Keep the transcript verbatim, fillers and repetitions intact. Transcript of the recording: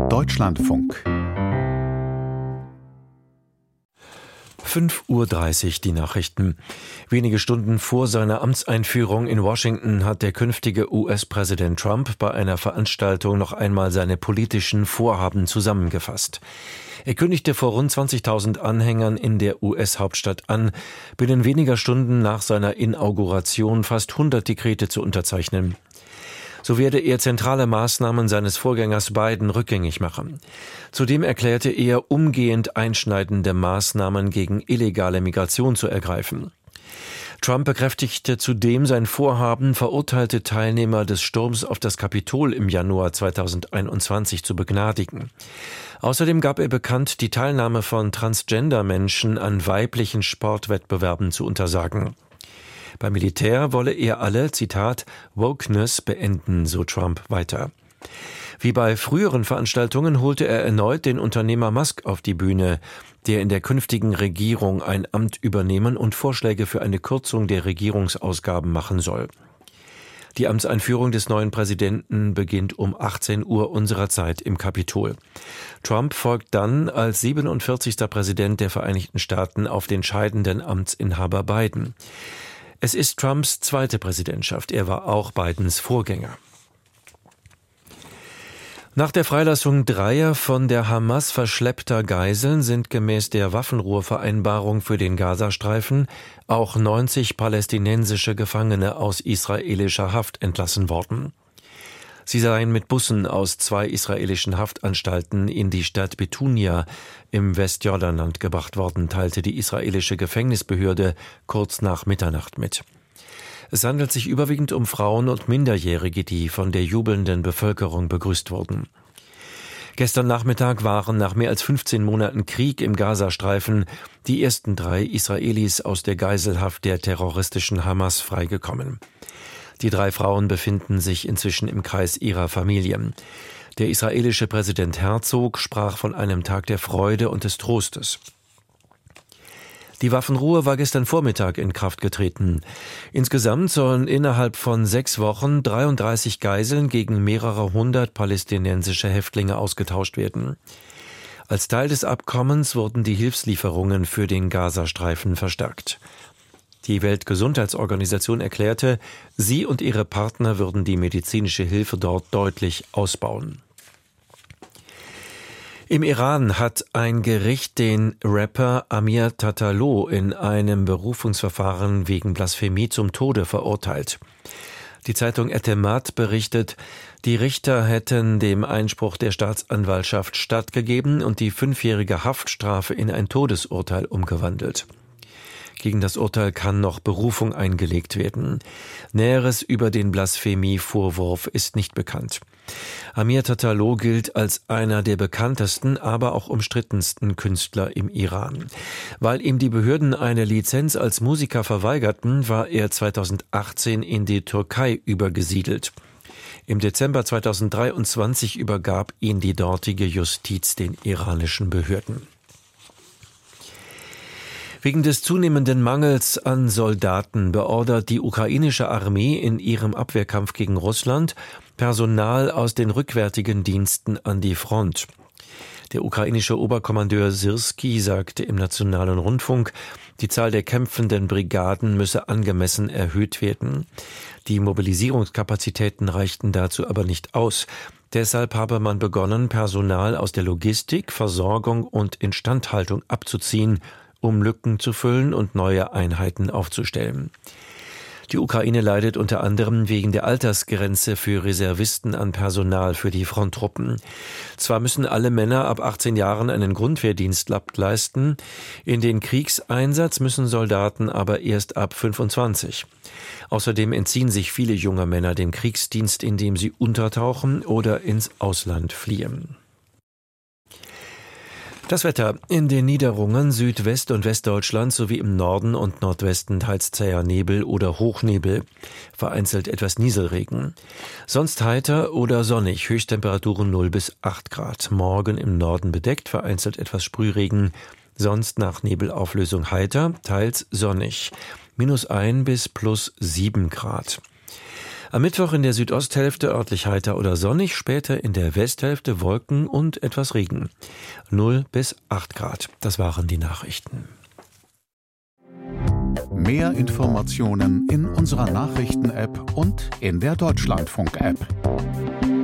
Deutschlandfunk. fünf Uhr dreißig die Nachrichten. Wenige Stunden vor seiner Amtseinführung in Washington hat der künftige U S-Präsident Trump bei einer Veranstaltung noch einmal seine politischen Vorhaben zusammengefasst. Er kündigte vor rund zwanzigtausend Anhängern in der U S-Hauptstadt an, binnen weniger Stunden nach seiner Inauguration fast hundert Dekrete zu unterzeichnen. So werde er zentrale Maßnahmen seines Vorgängers Biden rückgängig machen. Zudem erklärte er, umgehend einschneidende Maßnahmen gegen illegale Migration zu ergreifen. Trump bekräftigte zudem sein Vorhaben, verurteilte Teilnehmer des Sturms auf das Kapitol im Januar zweitausendeinundzwanzig zu begnadigen. Außerdem gab er bekannt, die Teilnahme von Transgender-Menschen an weiblichen Sportwettbewerben zu untersagen. Beim Militär wolle er alle, Zitat, Wokeness beenden, so Trump weiter. Wie bei früheren Veranstaltungen holte er erneut den Unternehmer Musk auf die Bühne, der in der künftigen Regierung ein Amt übernehmen und Vorschläge für eine Kürzung der Regierungsausgaben machen soll. Die Amtseinführung des neuen Präsidenten beginnt um achtzehn Uhr unserer Zeit im Kapitol. Trump folgt dann als siebenundvierzigster Präsident der Vereinigten Staaten auf den scheidenden Amtsinhaber Biden. Es ist Trumps zweite Präsidentschaft. Er war auch Bidens Vorgänger. Nach der Freilassung dreier von der Hamas verschleppter Geiseln sind gemäß der Waffenruhevereinbarung für den Gazastreifen auch neunzig palästinensische Gefangene aus israelischer Haft entlassen worden. Sie seien mit Bussen aus zwei israelischen Haftanstalten in die Stadt Betunia im Westjordanland gebracht worden, teilte die israelische Gefängnisbehörde kurz nach Mitternacht mit. Es handelt sich überwiegend um Frauen und Minderjährige, die von der jubelnden Bevölkerung begrüßt wurden. Gestern Nachmittag waren nach mehr als fünfzehn Monaten Krieg im Gazastreifen die ersten drei Israelis aus der Geiselhaft der terroristischen Hamas freigekommen. Die drei Frauen befinden sich inzwischen im Kreis ihrer Familien. Der israelische Präsident Herzog sprach von einem Tag der Freude und des Trostes. Die Waffenruhe war gestern Vormittag in Kraft getreten. Insgesamt sollen innerhalb von sechs Wochen dreiunddreißig Geiseln gegen mehrere hundert palästinensische Häftlinge ausgetauscht werden. Als Teil des Abkommens wurden die Hilfslieferungen für den Gazastreifen verstärkt. Die Weltgesundheitsorganisation erklärte, sie und ihre Partner würden die medizinische Hilfe dort deutlich ausbauen. Im Iran hat ein Gericht den Rapper Amir Tatalo in einem Berufungsverfahren wegen Blasphemie zum Tode verurteilt. Die Zeitung Etemad berichtet, die Richter hätten dem Einspruch der Staatsanwaltschaft stattgegeben und die fünfjährige Haftstrafe in ein Todesurteil umgewandelt. Gegen das Urteil kann noch Berufung eingelegt werden. Näheres über den Blasphemie-Vorwurf ist nicht bekannt. Amir Tatalo gilt als einer der bekanntesten, aber auch umstrittensten Künstler im Iran. Weil ihm die Behörden eine Lizenz als Musiker verweigerten, war er zweitausendachtzehn in die Türkei übergesiedelt. Im Dezember zweitausenddreiundzwanzig übergab ihn die dortige Justiz den iranischen Behörden. Wegen des zunehmenden Mangels an Soldaten beordert die ukrainische Armee in ihrem Abwehrkampf gegen Russland Personal aus den rückwärtigen Diensten an die Front. Der ukrainische Oberkommandeur Syrski sagte im Nationalen Rundfunk, die Zahl der kämpfenden Brigaden müsse angemessen erhöht werden. Die Mobilisierungskapazitäten reichten dazu aber nicht aus. Deshalb habe man begonnen, Personal aus der Logistik, Versorgung und Instandhaltung abzuziehen, um Lücken zu füllen und neue Einheiten aufzustellen. Die Ukraine leidet unter anderem wegen der Altersgrenze für Reservisten an Personal für die Fronttruppen. Zwar müssen alle Männer ab achtzehn Jahren einen Grundwehrdienst leisten, in den Kriegseinsatz müssen Soldaten aber erst ab fünfundzwanzig. Außerdem entziehen sich viele junge Männer dem Kriegsdienst, indem sie untertauchen oder ins Ausland fliehen. Das Wetter in den Niederungen Südwest- und Westdeutschlands sowie im Norden und Nordwesten teils zäher Nebel oder Hochnebel, vereinzelt etwas Nieselregen. Sonst heiter oder sonnig, Höchsttemperaturen null bis acht Grad. Morgen im Norden bedeckt, vereinzelt etwas Sprühregen, sonst nach Nebelauflösung heiter, teils sonnig, minus ein bis plus sieben Grad. Am Mittwoch in der Südosthälfte örtlich heiter oder sonnig, später in der Westhälfte Wolken und etwas Regen. null bis acht Grad. Das waren die Nachrichten. Mehr Informationen in unserer Nachrichten-App und in der Deutschlandfunk-App.